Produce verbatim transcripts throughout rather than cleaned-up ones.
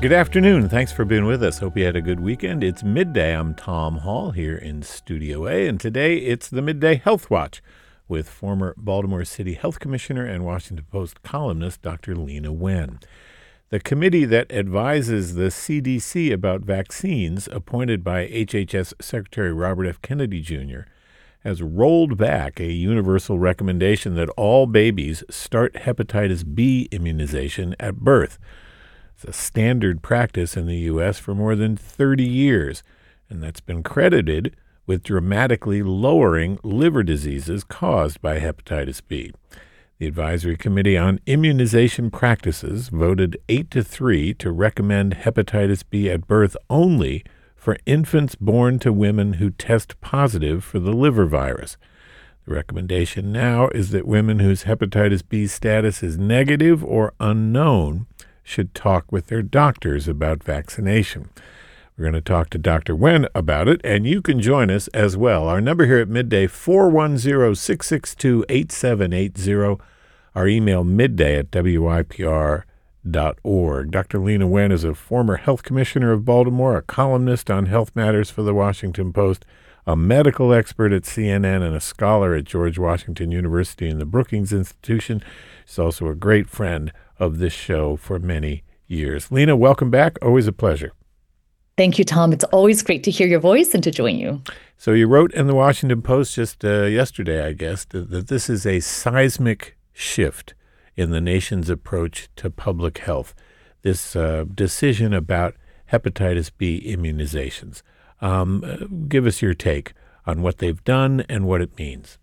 Good afternoon. Thanks for being with us. Hope you had a good weekend. It's midday. I'm Tom Hall here in Studio A, and today it's the Midday Health Watch with former Baltimore City Health Commissioner and Washington Post columnist Doctor Leana Wen. The committee that advises the C D C about vaccines, appointed by H H S Secretary Robert F. Kennedy Junior, has rolled back a universal recommendation that all babies start hepatitis B immunization at birth. It's a standard practice in the U S for more than thirty years, and that's been credited with dramatically lowering liver diseases caused by hepatitis B. The Advisory Committee on Immunization Practices voted eight to three to recommend hepatitis B at birth only for infants born to women who test positive for the liver virus. The recommendation now is that women whose hepatitis B status is negative or unknown should talk with their doctors about vaccination. We're going to talk to Doctor Wen about it, and you can join us as well. Our number here at midday, four one zero, six six two, eight seven eight zero. Our email, midday at W I P R dot org. Doctor Leana Wen is a former health commissioner of Baltimore, a columnist on health matters for the Washington Post, a medical expert at C N N, and a scholar at George Washington University and the Brookings Institution. She's also a great friend of this show for many years. Leana, welcome back. Always a pleasure. Thank you, Tom. It's always great to hear your voice and to join you. So you wrote in the Washington Post just uh, yesterday, I guess, that, that this is a seismic shift in the nation's approach to public health, this uh, decision about hepatitis B immunizations. Um, give us your take on what they've done and what it means.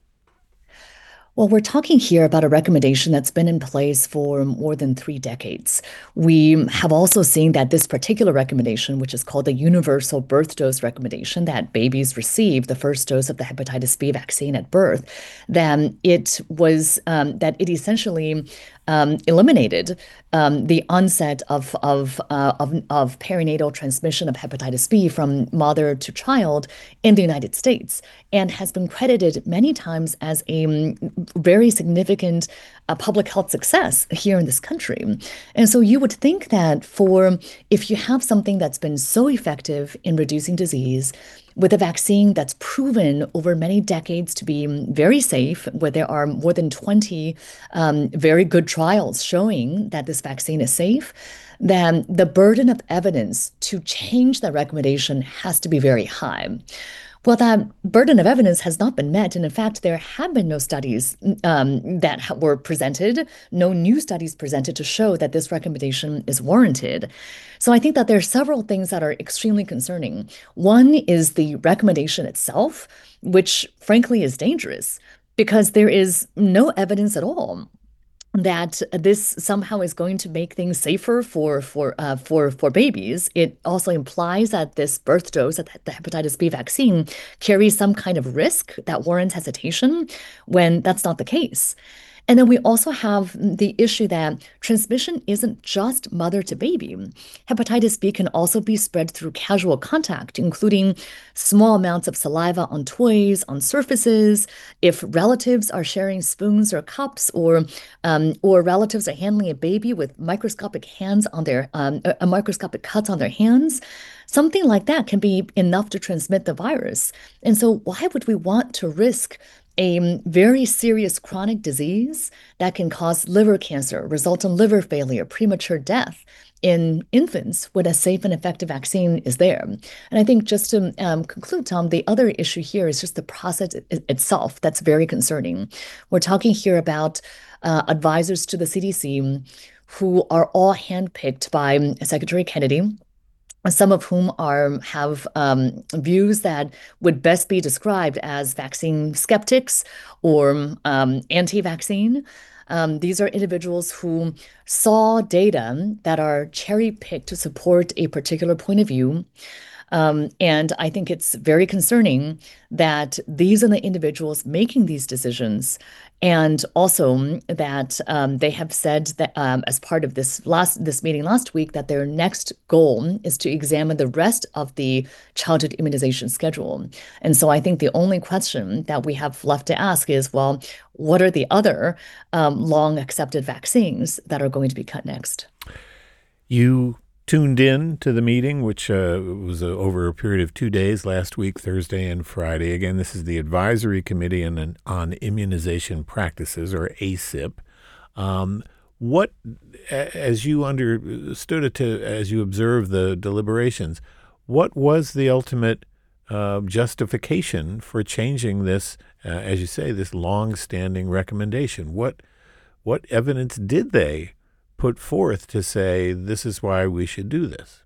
Well, we're talking here about a recommendation that's been in place for more than three decades. We have also seen that this particular recommendation, which is called the Universal Birth Dose Recommendation, that babies receive the first dose of the hepatitis B vaccine at birth, then it was um, that it essentially um, eliminated um, the onset of of, uh, of of perinatal transmission of hepatitis B from mother to child in the United States, and has been credited many times as a very significant uh, public health success here in this country. And so you would think that for if you have something that's been so effective in reducing disease, with a vaccine that's proven over many decades to be very safe, where there are more than twenty um, very good trials showing that this vaccine is safe, then the burden of evidence to change that recommendation has to be very high. Well, that burden of evidence has not been met. And in fact, there have been no studies um, that were presented, no new studies presented to show that this recommendation is warranted. So I think that there are several things that are extremely concerning. One is the recommendation itself, which frankly is dangerous because there is no evidence at all that this somehow is going to make things safer for for uh, for for babies. It also implies that this birth dose, that the hepatitis B vaccine, carries some kind of risk that warrants hesitation when that's not the case. And then we also have the issue that transmission isn't just mother to baby. Hepatitis B can also be spread through casual contact, including small amounts of saliva on toys, on surfaces, if relatives are sharing spoons or cups, or um, or relatives are handling a baby with microscopic hands on their um, a microscopic cuts on their hands. Something like that can be enough to transmit the virus. And so why would we want to risk a very serious chronic disease that can cause liver cancer, result in liver failure, premature death in infants when a safe and effective vaccine is there? And I think just to um, conclude, Tom, the other issue here is just the process it- itself that's very concerning. We're talking here about uh, advisors to the C D C who are all handpicked by Secretary Kennedy, some of whom are have um, views that would best be described as vaccine skeptics or um, anti-vaccine. Um, these are individuals who saw data that are cherry-picked to support a particular point of view. Um, and I think it's very concerning that these are the individuals making these decisions, and also that um, they have said that um, as part of this last this meeting last week that their next goal is to examine the rest of the childhood immunization schedule. And so I think the only question that we have left to ask is, well, what are the other um, long accepted vaccines that are going to be cut next? You tuned in to the meeting, which uh, was uh, over a period of two days last week, Thursday and Friday. Again, this is the Advisory Committee on, on Immunization Practices, or A C I P. Um, what, as you understood it, to as you observed the deliberations, what was the ultimate uh, justification for changing this, uh, as you say, this long-standing recommendation? What what evidence did they put forth to say this is why we should do this?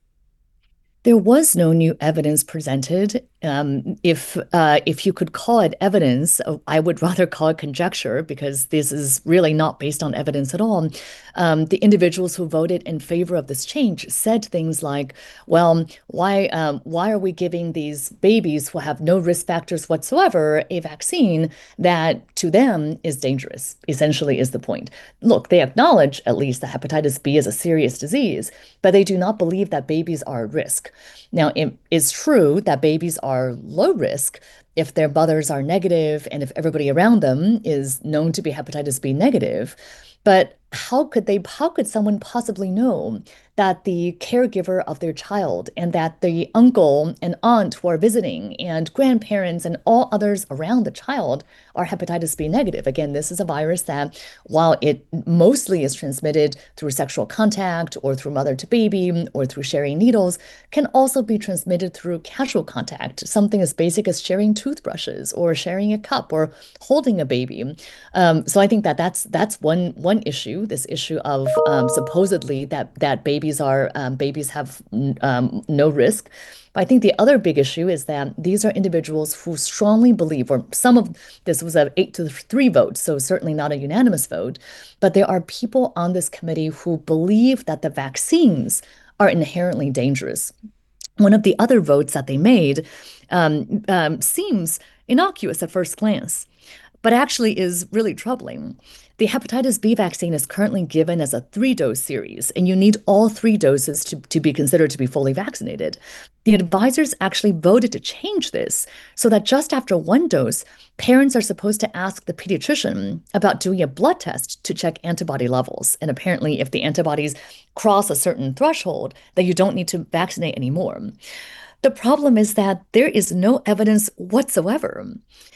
There was no new evidence presented. Um, if uh, if you could call it evidence, uh, I would rather call it conjecture because this is really not based on evidence at all. Um, the individuals who voted in favor of this change said things like, "Well, why um, why are we giving these babies who have no risk factors whatsoever a vaccine that to them is dangerous?" Essentially, is the point. Look, they acknowledge at least that hepatitis B is a serious disease, but they do not believe that babies are at risk. Now, it is true that babies are low risk if their mothers are negative and if everybody around them is known to be hepatitis B negative. But how could they, how could someone possibly know that the caregiver of their child and that the uncle and aunt who are visiting and grandparents and all others around the child are hepatitis B negative? Again, this is a virus that, while it mostly is transmitted through sexual contact or through mother to baby or through sharing needles, can also be transmitted through casual contact, something as basic as sharing toothbrushes or sharing a cup or holding a baby. Um, so I think that that's that's one one issue. This issue of um, supposedly that that babies are um, babies have um, no risk. But I think the other big issue is that these are individuals who strongly believe, or some of this was an eight to three vote, so certainly not a unanimous vote, but there are people on this committee who believe that the vaccines are inherently dangerous. One of the other votes that they made um, um, seems innocuous at first glance, but actually is really troubling. The hepatitis B vaccine is currently given as a three-dose series, and you need all three doses to, to be considered to be fully vaccinated. The advisors actually voted to change this so that just after one dose, parents are supposed to ask the pediatrician about doing a blood test to check antibody levels. And apparently, if the antibodies cross a certain threshold, then you don't need to vaccinate anymore. The problem is that there is no evidence whatsoever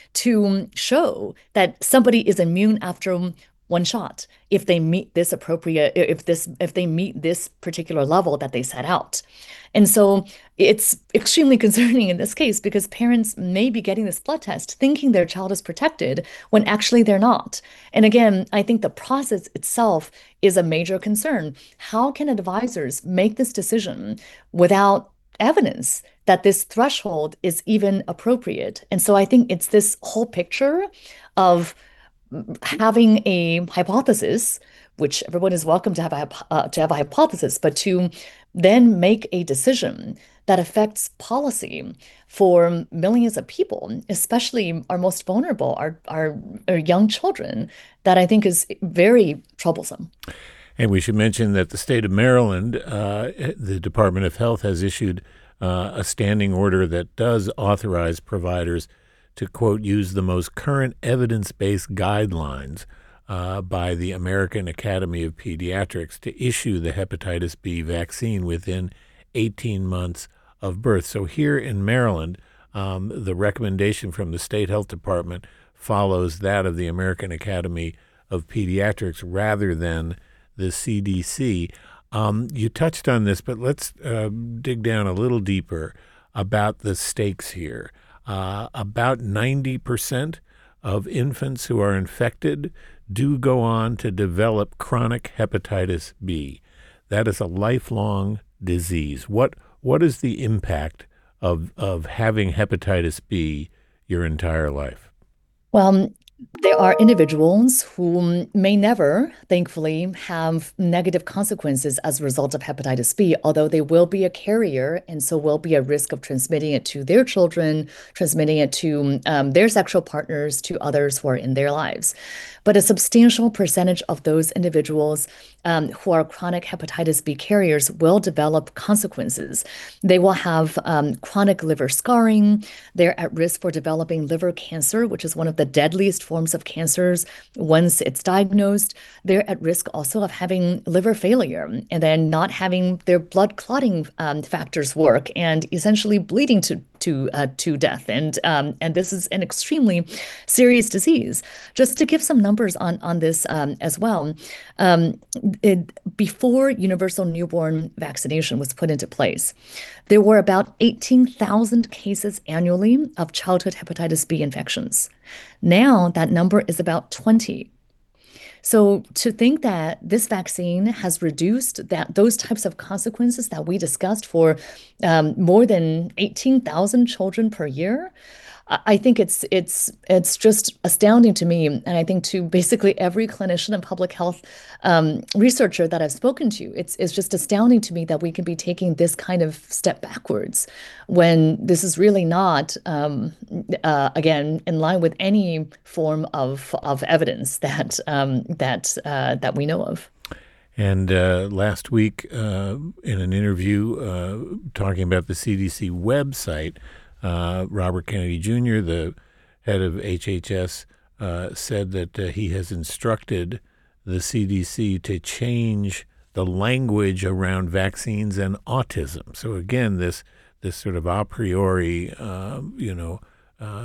to show that somebody is immune after one shot if they meet this appropriate if this if they meet this particular level that they set out. And so it's extremely concerning in this case because parents may be getting this blood test thinking their child is protected when actually they're not. And again, I think the process itself is a major concern. How can advisors make this decision without evidence that this threshold is even appropriate? And so I think it's this whole picture of having a hypothesis, which everyone is welcome to have a uh, to have a hypothesis, but to then make a decision that affects policy for millions of people, especially our most vulnerable, our our, our young children, that I think is very troublesome. And we should mention that the state of Maryland, uh, the Department of Health has issued uh, a standing order that does authorize providers to, quote, use the most current evidence-based guidelines uh, by the American Academy of Pediatrics to issue the hepatitis B vaccine within eighteen months of birth. So here in Maryland, um, the recommendation from the state health department follows that of the American Academy of Pediatrics rather than the C D C. Um, you touched on this, but let's uh, dig down a little deeper about the stakes here. Uh, about ninety percent of infants who are infected do go on to develop chronic hepatitis B. That is a lifelong disease. What what is the impact of of having hepatitis B your entire life? Well, there are individuals who may never, thankfully, have negative consequences as a result of hepatitis B, although they will be a carrier and so will be at risk of transmitting it to their children, transmitting it to um, their sexual partners, to others who are in their lives. But a substantial percentage of those individuals um, who are chronic hepatitis B carriers will develop consequences. They will have um, chronic liver scarring. They're at risk for developing liver cancer, which is one of the deadliest forms of cancers, once it's diagnosed, they're at risk also of having liver failure and then not having their blood clotting um, factors work and essentially bleeding to to uh, to death. And um, and this is an extremely serious disease. Just to give some numbers on on this um, as well, um, it, before universal newborn vaccination was put into place, there were about eighteen thousand cases annually of childhood hepatitis B infections. Now that number is about twenty. So to think that this vaccine has reduced that those types of consequences that we discussed for um, more than eighteen thousand children per year, I I think it's it's it's just astounding to me, and I think to basically every clinician and public health um, researcher that I've spoken to, it's it's just astounding to me that we can be taking this kind of step backwards when this is really not, um, uh, again, in line with any form of of evidence that um, that uh, that we know of. And uh, last week, uh, in an interview uh, talking about the C D C website, uh, Robert Kennedy Junior, the head of H H S, uh, said that uh, he has instructed the C D C to change the language around vaccines and autism. So again, this this sort of a priori, uh, you know, uh,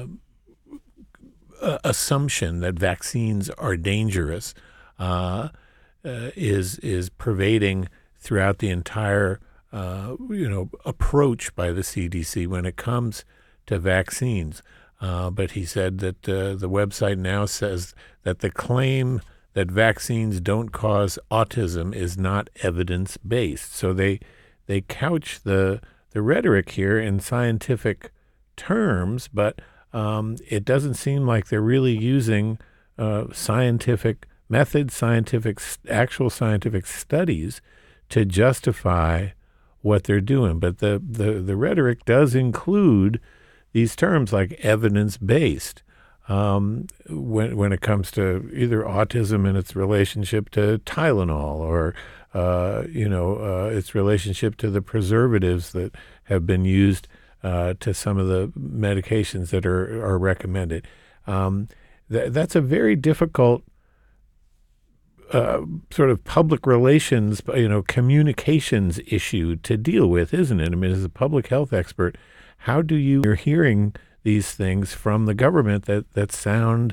uh, assumption that vaccines are dangerous uh, uh, is is pervading throughout the entire uh, you know approach by the C D C when it comes to vaccines. Uh, but he said that uh, the website now says that the claim that vaccines don't cause autism is not evidence-based. So they they couch the the rhetoric here in scientific terms, but um, it doesn't seem like they're really using uh, scientific methods, scientific actual scientific studies to justify what they're doing. But the the, the rhetoric does include these terms like evidence-based um, when when it comes to either autism and its relationship to Tylenol or uh, you know uh, its relationship to the preservatives that have been used uh, to some of the medications that are are recommended. Um, th- that's a very difficult uh, sort of public relations, you know, communications issue to deal with, isn't it? I mean, as a public health expert, how do you, you're hearing these things from the government that, that sound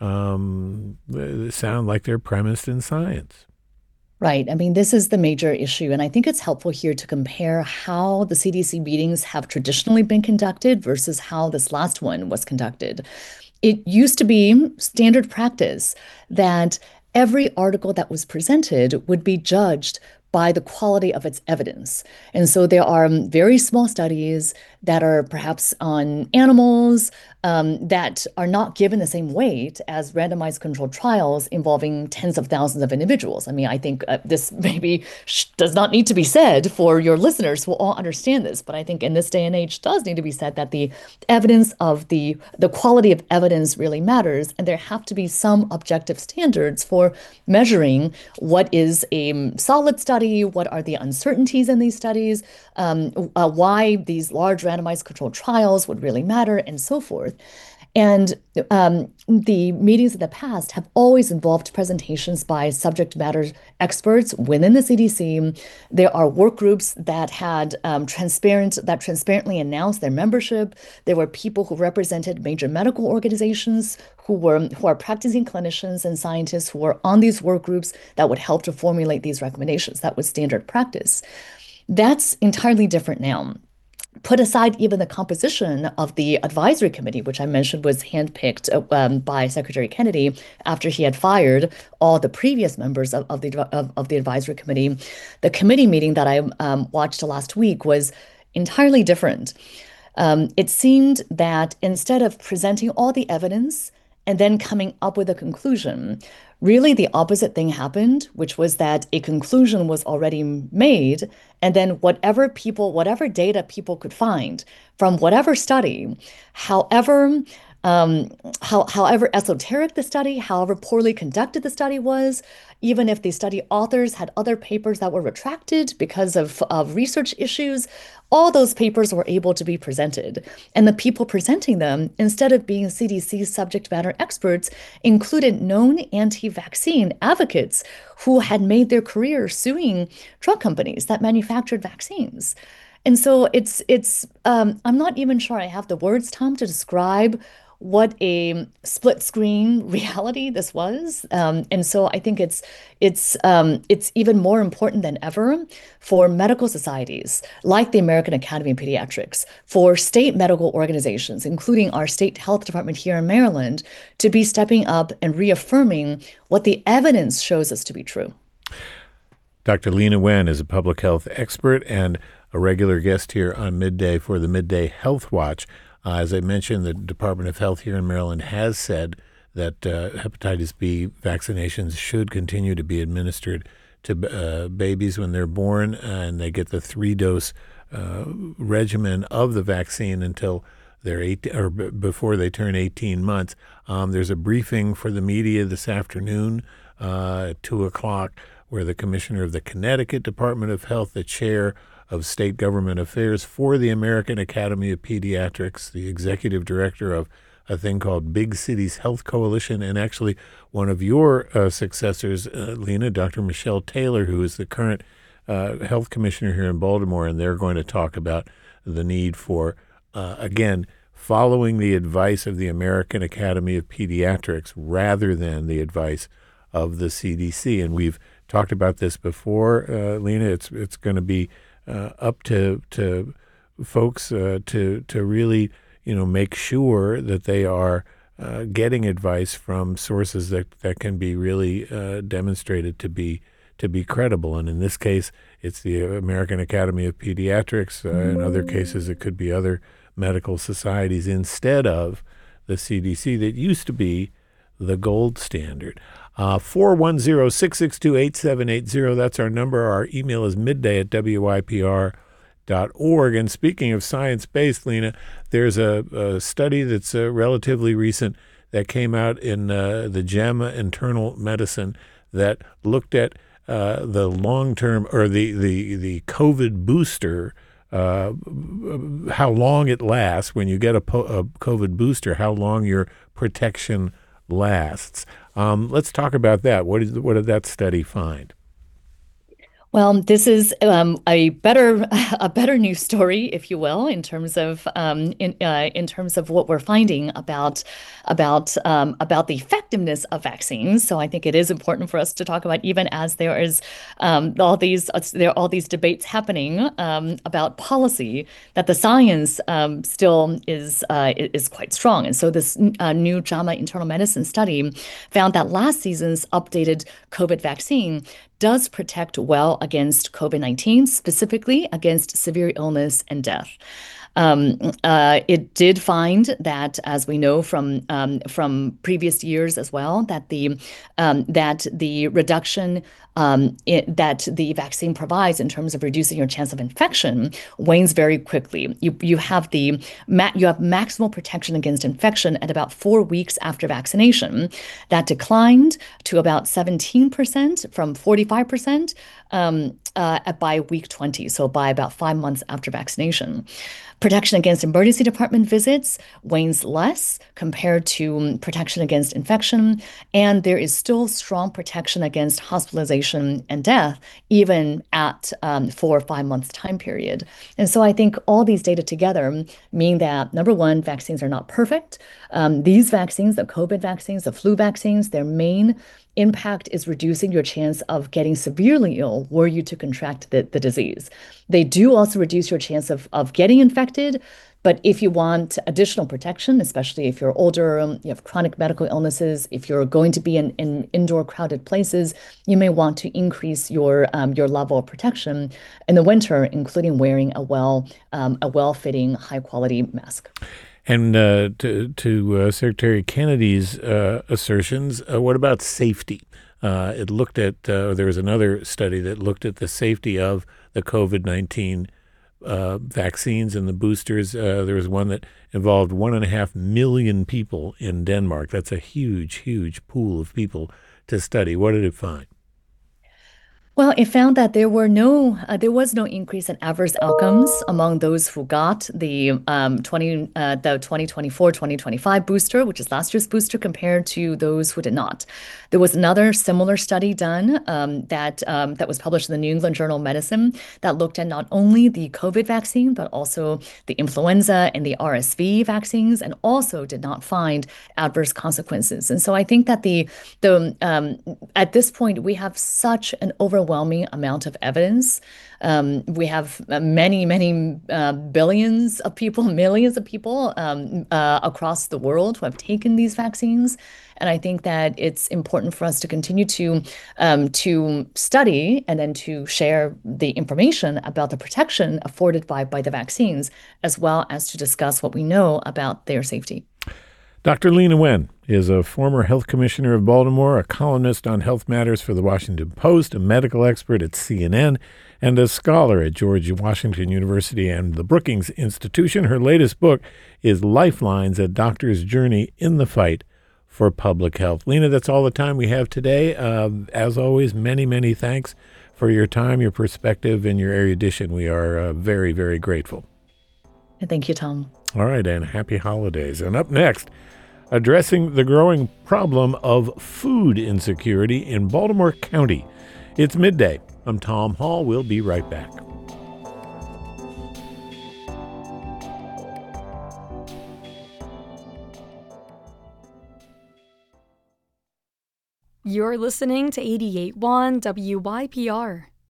um, sound like they're premised in science? Right. I mean, this is the major issue. And I think it's helpful here to compare how the C D C meetings have traditionally been conducted versus how this last one was conducted. It used to be standard practice that every article that was presented would be judged by the quality of its evidence. And so there are very small studies that are perhaps on animals um, that are not given the same weight as randomized controlled trials involving tens of thousands of individuals. I mean, I think uh, this maybe sh- does not need to be said for your listeners who all understand this, but I think in this day and age does need to be said that the evidence of the the quality of evidence really matters, and there have to be some objective standards for measuring what is a solid study, what are the uncertainties in these studies, um, uh, why these large randomized controlled trials would really matter, and so forth. And um, the meetings of the past have always involved presentations by subject matter experts within the C D C. There are work groups that had um, transparent that transparently announced their membership. There were people who represented major medical organizations who were who are practicing clinicians and scientists who were on these work groups that would help to formulate these recommendations. That was standard practice. That's entirely different now. Put aside even the composition of the advisory committee, which I mentioned was handpicked um, by Secretary Kennedy after he had fired all the previous members of, of the of, of the advisory committee. The committee meeting that I um, watched last week was entirely different. Um, it seemed that instead of presenting all the evidence and then coming up with a conclusion, really the opposite thing happened, which was that a conclusion was already made, and then whatever people, whatever data people could find from whatever study, however Um, how, however esoteric the study, however poorly conducted the study was, even if the study authors had other papers that were retracted because of, of research issues, all those papers were able to be presented. And the people presenting them, instead of being C D C subject matter experts, included known anti-vaccine advocates who had made their career suing drug companies that manufactured vaccines. And so it's it's um, I'm not even sure I have the words, Tom, to describe what a split screen reality this was. Um, and so I think it's it's um, it's even more important than ever for medical societies like the American Academy of Pediatrics, for state medical organizations, including our state health department here in Maryland, to be stepping up and reaffirming what the evidence shows us to be true. Doctor Leana Wen is a public health expert and a regular guest here on Midday for the Midday Health Watch. Uh, as I mentioned, the Department of Health here in Maryland has said that uh, hepatitis B vaccinations should continue to be administered to uh, babies when they're born, and they get the three-dose uh, regimen of the vaccine until they're eight or b- before they turn eighteen months. Um, there's a briefing for the media this afternoon uh, at two o'clock where the commissioner of the Connecticut Department of Health, the chair of State Government Affairs for the American Academy of Pediatrics, the executive director of a thing called Big Cities Health Coalition, and actually one of your uh, successors, uh, Leana, Doctor Michelle Taylor, who is the current uh, health commissioner here in Baltimore, and they're going to talk about the need for, uh, again, following the advice of the American Academy of Pediatrics rather than the advice of the C D C. And we've talked about this before, uh, Leana. It's it's going to be uh, up to to folks uh, to to really you know make sure that they are uh, getting advice from sources that, that can be really uh, demonstrated to be to be credible. And in this case, it's the American Academy of Pediatrics. Uh, in other cases, it could be other medical societies instead of the C D C that used to be the gold standard. Uh, four one zero, six six two, eight seven eight zero. That's our number. Our email is midday at W Y P R dot org. And speaking of science-based, Leana, there's a, a study that's uh, relatively recent that came out in uh, the JAMA Internal Medicine that looked at uh, the long-term or the, the, the COVID booster, uh, how long it lasts when you get a, po- a COVID booster, how long your protection lasts. Um, let's talk about that. What is what did that study find? Well, this is um, a better a better news story, if you will, in terms of um, in uh, in terms of what we're finding about about um, about the effectiveness of vaccines. So I think it is important for us to talk about, even as there is um, all these uh, there are all these debates happening um, about policy, that the science um, still is uh, is quite strong. And so this uh, new JAMA Internal Medicine study found that last season's updated COVID vaccine does protect well against COVID nineteen, specifically against severe illness and death. Um, uh, it did find that, as we know from um, from previous years as well, that the um, that the reduction um, it, that the vaccine provides in terms of reducing your chance of infection wanes very quickly. You you have the ma- you have maximal protection against infection at about four weeks after vaccination. That declined to about seventeen percent from forty-five percent um, uh, by week twenty, so by about five months after vaccination. Protection against emergency department visits wanes less compared to protection against infection, and there is still strong protection against hospitalization and death, even at um, four or five months time period. And so I think all these data together mean that, number one, vaccines are not perfect. Um, these vaccines, the COVID vaccines, the flu vaccines, their main impact is reducing your chance of getting severely ill were you to contract the, the disease. They do also reduce your chance of, of getting infected, but if you want additional protection, especially if you're older, um, you have chronic medical illnesses, if you're going to be in, in indoor crowded places, you may want to increase your um, your level of protection in the winter, including wearing a well um, a well-fitting, high-quality mask. And uh, to, to uh, Secretary Kennedy's uh, assertions, uh, what about safety? Uh, it looked at, uh, there was another study that looked at the safety of the COVID nineteen uh, vaccines and the boosters. Uh, there was one that involved one and a half million people in Denmark. That's a huge, huge pool of people to study. What did it find? Well, it found that there were no, uh, there was no increase in adverse outcomes among those who got the um, twenty, uh, the twenty twenty-four twenty twenty-five booster, which is last year's booster, compared to those who did not. There was another similar study done um, that um, that was published in the New England Journal of Medicine that looked at not only the COVID vaccine, but also the influenza and the R S V vaccines, and also did not find adverse consequences. And so I think that the the um, at this point we have such an overwhelming amount of evidence. Um, we have many, many uh, billions of people, millions of people um, uh, across the world who have taken these vaccines. And I think that it's important for us to continue to um, to study and then to share the information about the protection afforded by, by the vaccines, as well as to discuss what we know about their safety. Doctor Leana Wen is a former health commissioner of Baltimore, a columnist on health matters for the Washington Post, a medical expert at C N N, and a scholar at George Washington University and the Brookings Institution. Her latest book is Lifelines, A Doctor's Journey in the Fight for Public Health. Leana, that's all the time we have today. Uh, as always, many, many thanks for your time, your perspective, and your erudition. We are uh, very, very grateful. Thank you, Tom. All right, and happy holidays. And up next, addressing the growing problem of food insecurity in Baltimore County. It's midday. I'm Tom Hall. We'll be right back. You're listening to eighty-eight point one W Y P R.